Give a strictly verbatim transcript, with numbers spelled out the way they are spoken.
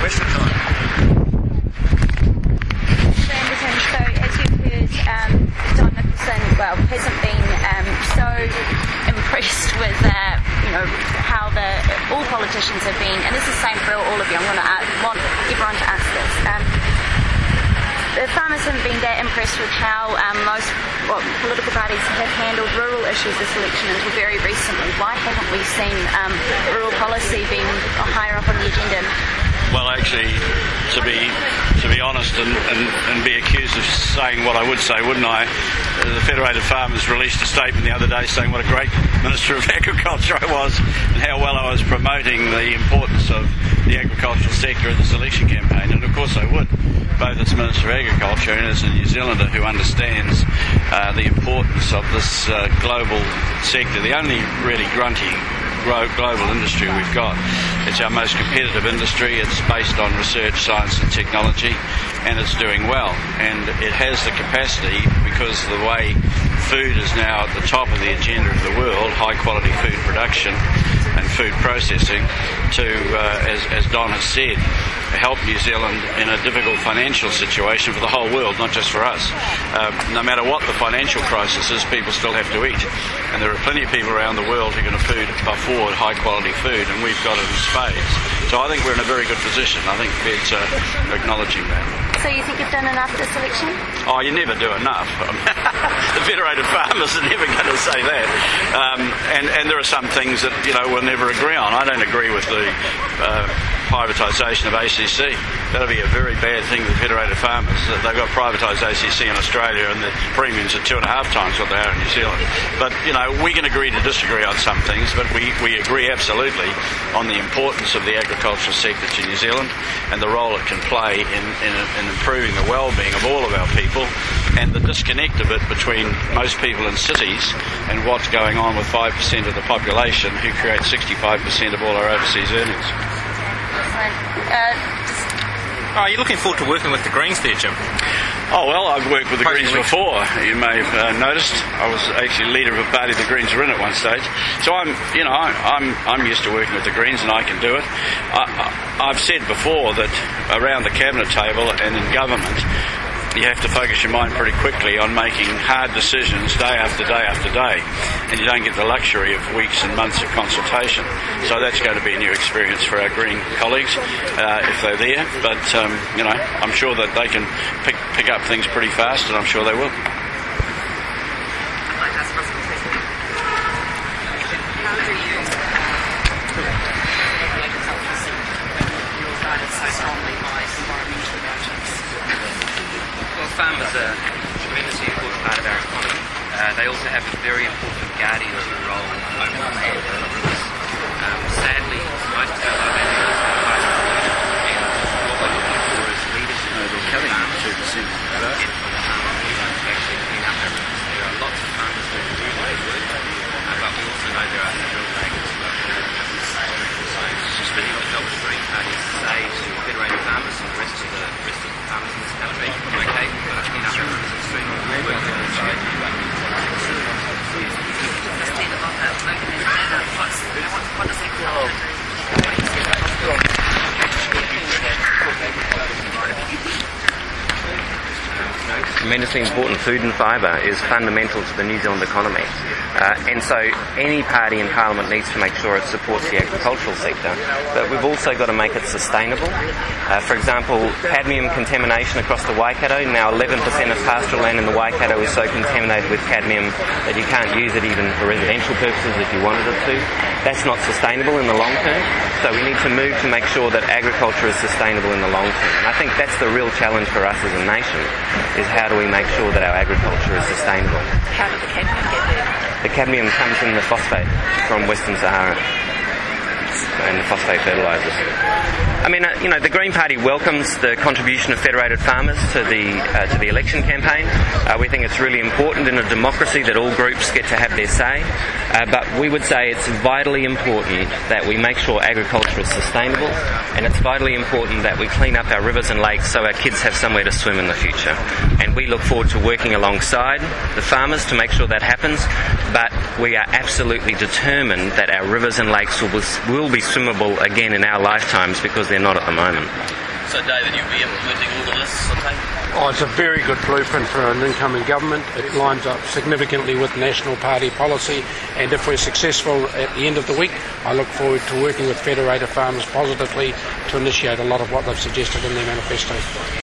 Western time. Anderton, so as you've heard, um, Don Nicholson, well, hasn't been um, so impressed with, uh, you know, how the all politicians have been, and this is the same for all of you. I'm going to want everyone to ask this. Um, the farmers haven't been that impressed with how um, most well, political parties have handled rural issues this election until very recently. Why haven't we seen um, rural policy being higher up on the agenda? Well, actually, to be to be honest and, and, and be accused of saying what I would say, wouldn't I? The Federated Farmers released a statement the other day saying what a great Minister of Agriculture I was and how well I was promoting the importance of the agricultural sector in this election campaign. And of course I would, both as Minister of Agriculture and as a New Zealander who understands uh, the importance of this uh, global sector. The only really grunty global industry we've got. It's our most competitive industry. It's based on research, science and technology, and it's doing well. And it has the capacity, because of the way food is now at the top of the agenda of the world, high quality food production and food processing, to, uh, as, as Don has said, help New Zealand in a difficult financial situation for the whole world, not just for us. Uh, no matter what the financial crisis is, people still have to eat. And there are plenty of people around the world who can afford, afford high quality food, and we've got it in spades. So I think we're in a very good position. I think it's uh, acknowledging that. So you think you've done enough this election? Oh, you never do enough. The Federated Farmers are never going to say that. Um, and, and there are some things that, you know, we'll never agree on. I don't agree with the uh, privatisation of A C C. That'll be a very bad thing for the Federated Farmers. They've got privatised A C C in Australia and the premiums are two and a half times what they are in New Zealand. But, you know, we can agree to disagree on some things, but we, we agree absolutely on the importance of the agricultural sector to New Zealand and the role it can play in, in, in improving the well-being of all of our people, and the disconnect of it between most people in cities and what's going on with five percent of the population who create sixty-five percent of all our overseas earnings. Uh, oh, you're looking forward to working with the Greens there, Jim? Oh, well, I've worked with the Greens before. You may have uh, noticed. I was actually leader of a party the Greens were in at one stage. So I'm, you know, I'm I'm used to working with the Greens, and I can do it. I, I, I've said before that around the cabinet table and in government, you have to focus your mind pretty quickly on making hard decisions day after day after day, and you don't get the luxury of weeks and months of consultation. So that's going to be a new experience for our Green colleagues uh, if they're there. But um, you know, I'm sure that they can pick pick up things pretty fast, and I'm sure they will. Farmers are a tremendously important part of our economy. Uh, they also have a very important guardianship role over the land and the rivers. Um, sadly, most of our land is quite polluted, and what we're looking for is leadership. No, they're cutting it two percent. To actually clean up our rivers. There are lots of farmers who do great work, uh, but we also know there are some real dragons who are doing nothing. So just really what the job of the Green Party is to say to Federated Farmers and the rest of the rest of the farmers in this country, okay, we've got to clean up our rivers and streams, we'll work alongside you. What does it call? Tremendously important food and fibre is fundamental to the New Zealand economy. Uh, and so any party in Parliament needs to make sure it supports the agricultural sector, but we've also got to make it sustainable. Uh, for example, cadmium contamination across the Waikato. Now eleven percent of pastoral land in the Waikato is so contaminated with cadmium that you can't use it even for residential purposes if you wanted it to. That's not sustainable in the long term, so we need to move to make sure that agriculture is sustainable in the long term. And I think that's the real challenge for us as a nation, is how do we make sure that our agriculture is sustainable. How did the cadmium get there? The cadmium comes in the phosphate from Western Sahara and the phosphate fertilisers. I mean, uh, you know, the Green Party welcomes the contribution of Federated Farmers to the uh, to the election campaign. Uh, we think it's really important in a democracy that all groups get to have their say. Uh, but we would say it's vitally important that we make sure agriculture is sustainable, and it's vitally important that we clean up our rivers and lakes so our kids have somewhere to swim in the future. And we look forward to working alongside the farmers to make sure that happens. But we are absolutely determined that our rivers and lakes will, will be swimmable again in our lifetimes, because they're not at the moment. So, David, you'll be implementing all of this, I take? Oh, it's a very good blueprint for an incoming government. It lines up significantly with National Party policy, and if we're successful at the end of the week, I look forward to working with Federated Farmers positively to initiate a lot of what they've suggested in their manifesto.